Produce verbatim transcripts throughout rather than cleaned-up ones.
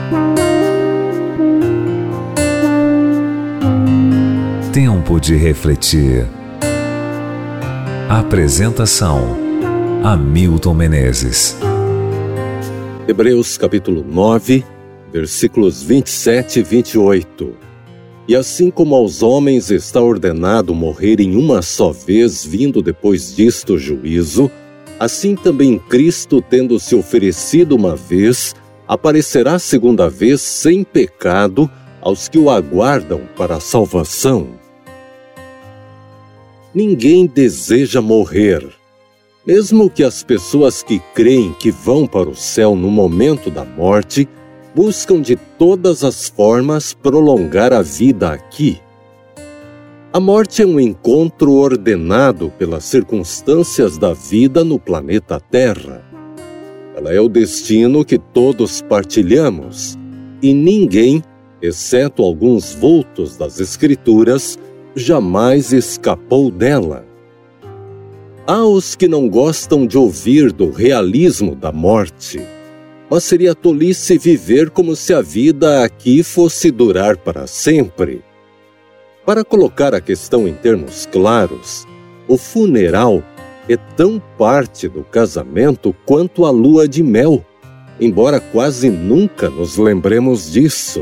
Tempo de refletir. Apresentação: Hamilton Menezes. Hebreus capítulo nove, versículos vinte e sete e vinte e oito. E assim como aos homens está ordenado morrer em uma só vez, vindo depois disto o juízo, assim também Cristo, tendo se oferecido uma vez, aparecerá segunda vez sem pecado aos que o aguardam para a salvação. Ninguém deseja morrer. Mesmo que as pessoas que creem que vão para o céu no momento da morte, buscam de todas as formas prolongar a vida aqui. A morte é um encontro ordenado pelas circunstâncias da vida no planeta Terra. Ela é o destino que todos partilhamos, e ninguém, exceto alguns vultos das Escrituras, jamais escapou dela. Há os que não gostam de ouvir do realismo da morte, mas seria tolice viver como se a vida aqui fosse durar para sempre. Para colocar a questão em termos claros, o funeral é tão parte do casamento quanto a lua de mel, embora quase nunca nos lembremos disso.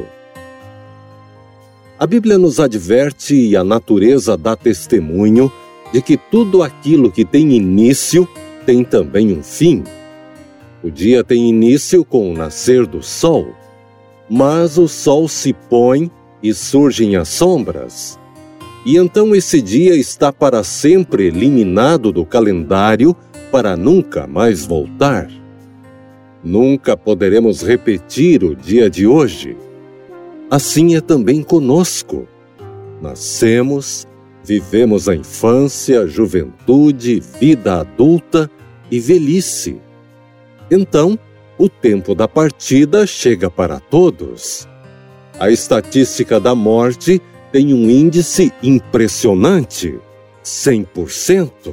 A Bíblia nos adverte e a natureza dá testemunho de que tudo aquilo que tem início tem também um fim. O dia tem início com o nascer do sol, mas o sol se põe e surgem as sombras. E então esse dia está para sempre eliminado do calendário para nunca mais voltar. Nunca poderemos repetir o dia de hoje. Assim é também conosco. Nascemos, vivemos a infância, juventude, vida adulta e velhice. Então, o tempo da partida chega para todos. A estatística da morte tem um índice impressionante, cem por cento.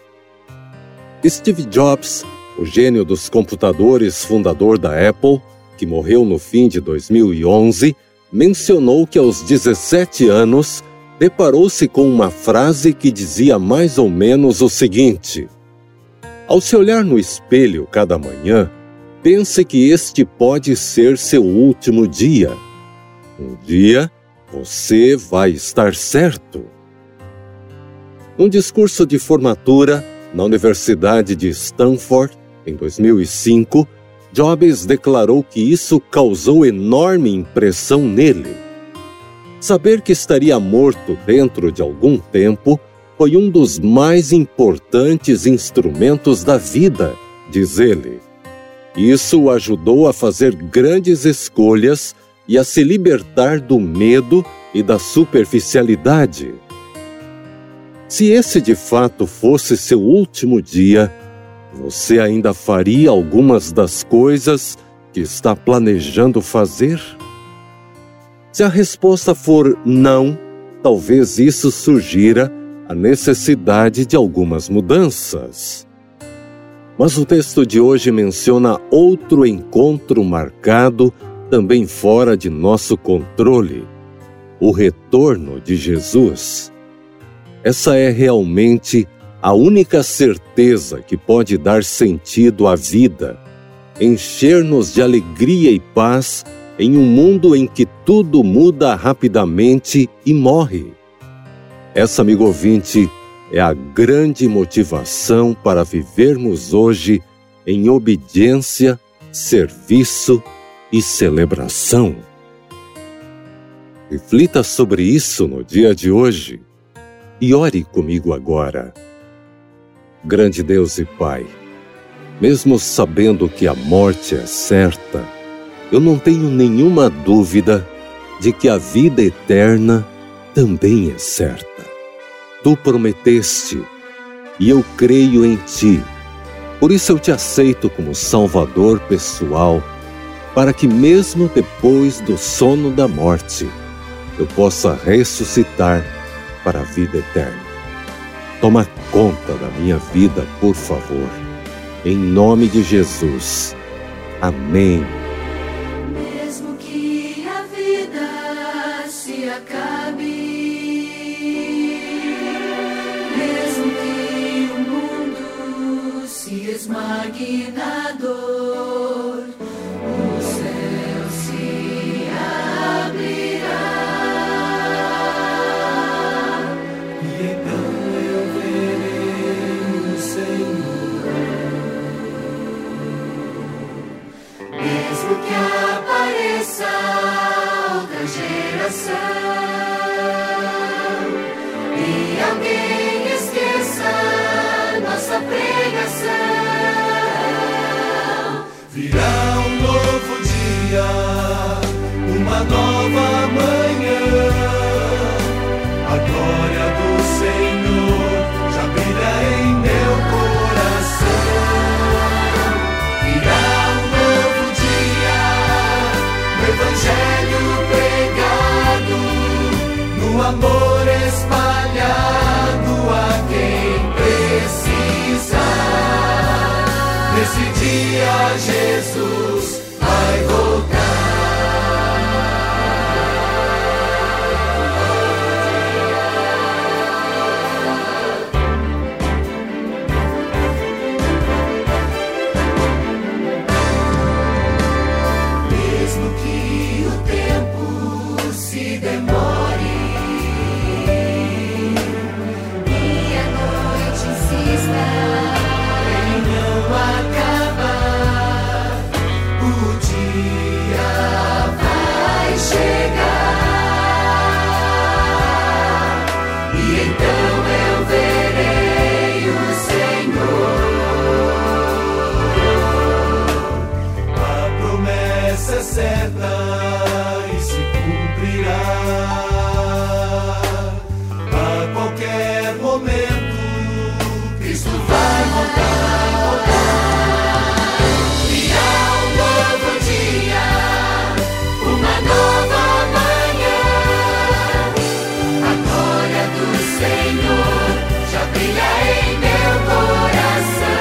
Steve Jobs, o gênio dos computadores, fundador da Apple, que morreu no fim de dois mil e onze, mencionou que aos dezessete anos deparou-se com uma frase que dizia mais ou menos o seguinte: ao se olhar no espelho cada manhã, pense que este pode ser seu último dia. Um dia, você vai estar certo. Num discurso de formatura na Universidade de Stanford, em dois mil e cinco, Jobs declarou que isso causou enorme impressão nele. Saber que estaria morto dentro de algum tempo foi um dos mais importantes instrumentos da vida, diz ele. Isso o ajudou a fazer grandes escolhas e a se libertar do medo e da superficialidade. Se esse de fato fosse seu último dia, você ainda faria algumas das coisas que está planejando fazer? Se a resposta for não, talvez isso sugira a necessidade de algumas mudanças. Mas o texto de hoje menciona outro encontro marcado também fora de nosso controle: o retorno de Jesus. Essa é realmente a única certeza que pode dar sentido à vida, encher-nos de alegria e paz em um mundo em que tudo muda rapidamente e morre. Essa, amigo ouvinte, é a grande motivação para vivermos hoje em obediência, serviço e celebração. Reflita sobre isso no dia de hoje e ore comigo agora. Grande Deus e Pai, mesmo sabendo que a morte é certa, eu não tenho nenhuma dúvida de que a vida eterna também é certa. Tu prometeste, e eu creio em Ti. Por isso eu te aceito como Salvador pessoal, para que mesmo depois do sono da morte, eu possa ressuscitar para a vida eterna. Toma conta da minha vida, por favor. Em nome de Jesus. Amém. Mesmo que a vida se acabe, mesmo que o mundo se esmague na dor, o céu se abrirá. E então eu verei o Senhor. Mesmo que apareça outra geração e alguém esqueça nossa pregação, virá um novo dia, uma nova manhã. A glória do Senhor já brilha em meu coração. Virá um novo dia, no Evangelho pregado, no amor espalhado a quem precisa. Nesse dia Jesus vai voltar. Mesmo que o tempo se demore e a noite insista em não acabar, o dia vai chegar. E então eu verei o Senhor. A promessa é certa e se cumprirá. A qualquer momento Cristo vai voltar, voltar. Virá um novo dia, uma nova manhã. A glória do Senhor já brilha em meu coração.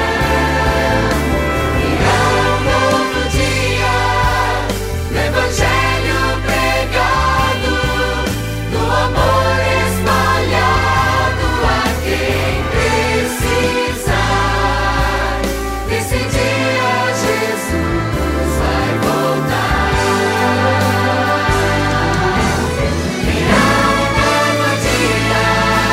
Virá um novo dia, no Evangelho pregado, no amor espalhado a quem precisa. Nesse dia Jesus vai voltar. Virá um novo dia,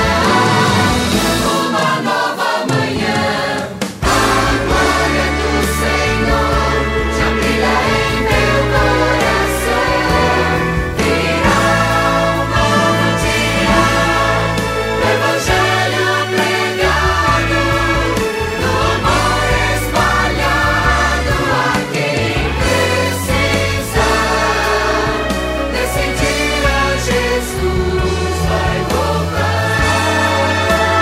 uma nova manhã. A glória do Senhor já brilha em meu coração. Virá um novo dia, no Evangelho pregado, no amor espalhado a quem precisa. Nesse dia Jesus vai voltar.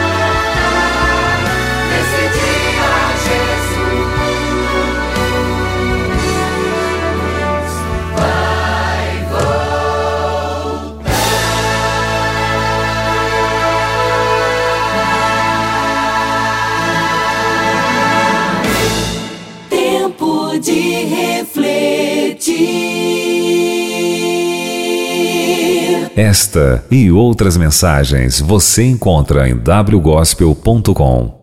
Nesse dia Jesus vai voltar. Tempo de refletir. Esta e outras mensagens você encontra em w gospel ponto com.